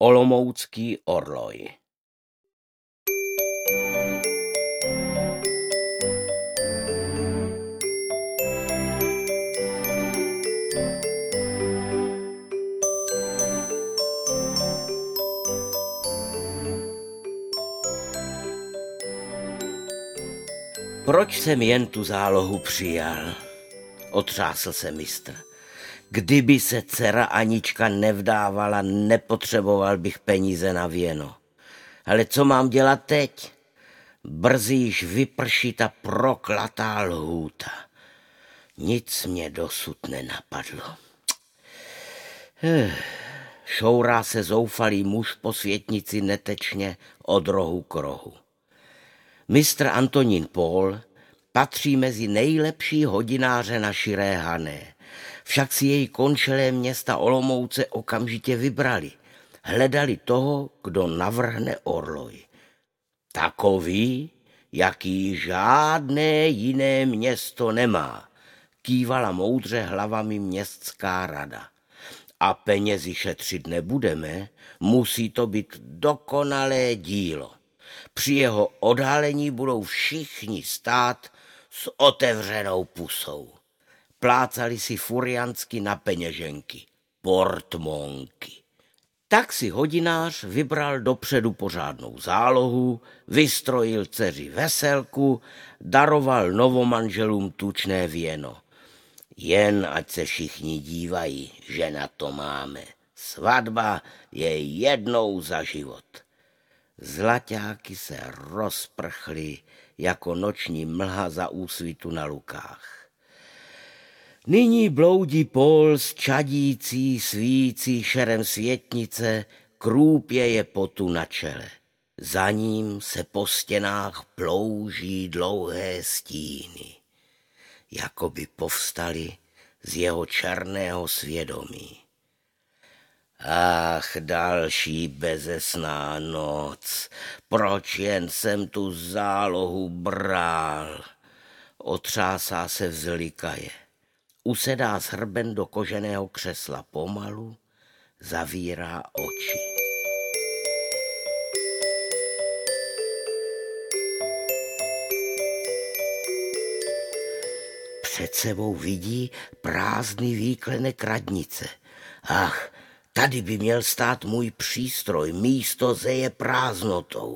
Olomoucký orloj. Proč jsem jen tu zálohu přijal? Otřásl se mistr. Kdyby se dcera Anička nevdávala, nepotřeboval bych peníze na věno. Ale co mám dělat teď? Brzy již vyprší ta proklatá lhůta. Nic mě dosud nenapadlo. Šourá se zoufalý muž po světnici netečně od rohu k rohu. Mistr Antonín Pól patří mezi nejlepší hodináře na Širé Hané. Však si jej končelé města Olomouce okamžitě vybrali. Hledali toho, kdo navrhne orloj. Takový, jaký žádné jiné město nemá, kývala moudře hlavami městská rada. A penězi šetřit nebudeme, musí to být dokonalé dílo. Při jeho odhalení budou všichni stát s otevřenou pusou. Plácali si furiansky na peněženky, portmonky. Tak si hodinář vybral dopředu pořádnou zálohu, vystrojil dceři veselku, daroval novomanželům tučné věno. Jen ať se všichni dívají, že na to máme. Svatba je jednou za život. Zlaťáky se rozprchly jako noční mlha za úsvitu na lukách. Nyní bloudí Pól s čadící, svící šerem světnice, krůpě je potu na čele. Za ním se po stěnách plouží dlouhé stíny, jako by povstaly z jeho černého svědomí. Ach, další bezesná noc, proč jen jsem tu zálohu bral? Otřásá se vzlikaje. Usedá shrben do koženého křesla pomalu, zavírá oči. Před sebou vidí prázdný výklenek radnice. Ach, tady by měl stát můj přístroj, místo zeje prázdnotou.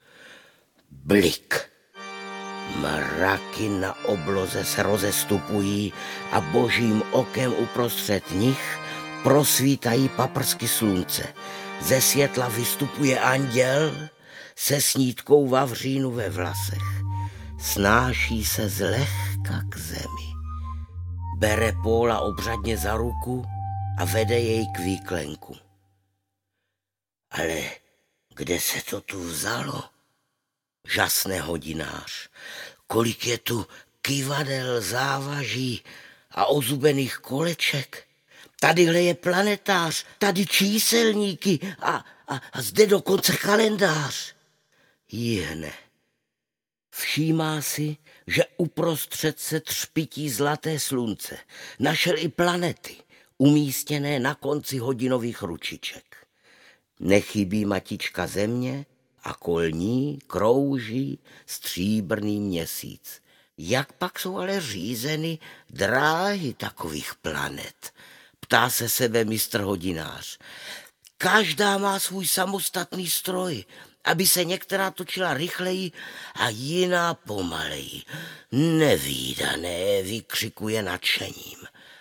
Blik. Mraky na obloze se rozestupují a božím okem uprostřed nich prosvítají paprsky slunce. Ze světla vystupuje anděl se snídkou vavřínu ve vlasech. Snáší se zlehka k zemi. Bere Póla obřadně za ruku a vede jej k výklenku. Ale kde se to tu vzalo? Žasne hodinář. Kolik je tu kyvadel, závaží a ozubených koleček. Tadyhle je planetář, tady číselníky a zde dokonce kalendář. Jihne. Všímá si, že uprostřed se třpití zlaté slunce. Našel i planety, umístěné na konci hodinových ručiček. Nechybí matička země a kol ní krouží stříbrný měsíc. Jak pak jsou ale řízeny dráhy takových planet? Ptá se sebe mistr hodinář. Každá má svůj samostatný stroj, aby se některá točila rychleji a jiná pomaleji. Nevídané, vykřikuje nadšením.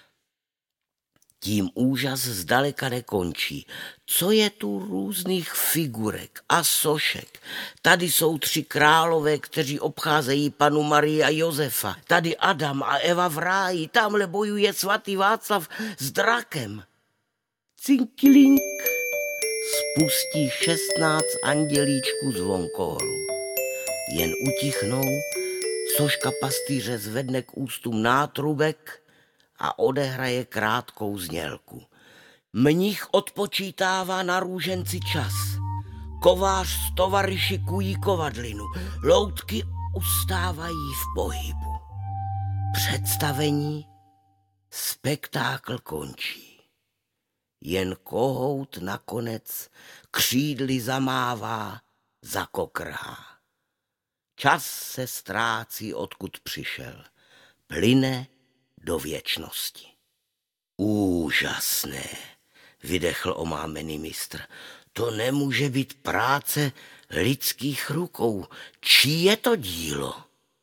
Tím úžas zdaleka nekončí. Co je tu různých figurek a sošek? Tady jsou 3 králové, kteří obcházejí panu Marii a Josefa. Tady Adam a Eva v ráji. Tamhle bojuje svatý Václav s drakem. Cinkilink. Spustí 16 andělíčků zvonkohoru. Jen utichnou, soška pastýře zvedne k ústům nátrubek a odehraje krátkou znělku. Mnich odpočítává na růženci čas. Kovář s tovaryši kují kovadlinu. Loutky ustávají v pohybu. Představení, spektákl končí. jen kohout nakonec křídly zamává, zakokrhá. Čas se ztrácí, odkud přišel, plyne do věčnosti. Úžasné, vydechl omámený mistr. To nemůže být práce lidských rukou. Čí je to dílo?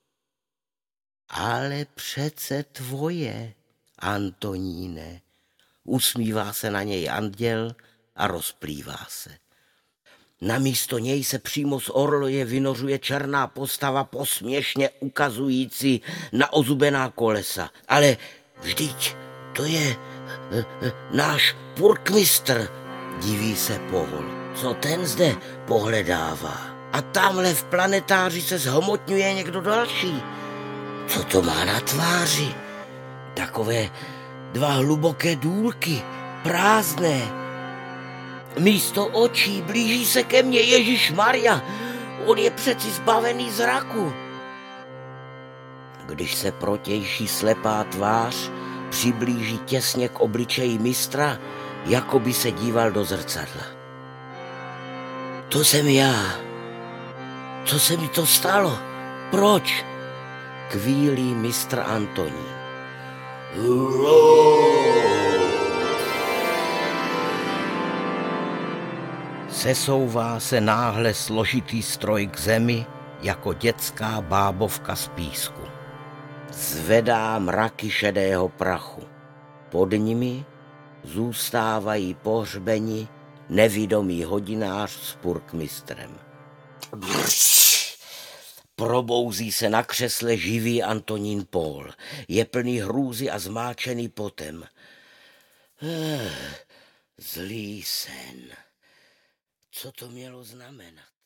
Ale přece tvoje, Antoníne. Usmívá se na něj anděl a rozplývá se. Namísto něj se přímo z orloje vynořuje černá postava posměšně ukazující na ozubená kolesa. Ale vždyť to je náš purkmistr, diví se Pohl. Co ten zde pohledává? A tamhle v planetáři se zhmotňuje někdo další. Co to má na tváři? Takové dva hluboké důlky, prázdné. Místo očí blíží se ke mně Ježišmarja. On je přeci zbavený zraku. Když se protější slepá tvář přiblíží těsně k obličeji mistra, jako by se díval do zrcadla. To jsem já. Co se mi to stalo? Proč? Kvílí mistr Antonín. Sesouvá se náhle složitý stroj k zemi, jako dětská bábovka z písku. Zvedá mraky šedého prachu. Pod nimi zůstávají pohřbeni nevidomý hodinář s purkmistrem. Probouzí se na křesle živý Antonín Pohl. Je plný hrůzy a zmáčený potem. Zlý sen. Co to mělo znamenat?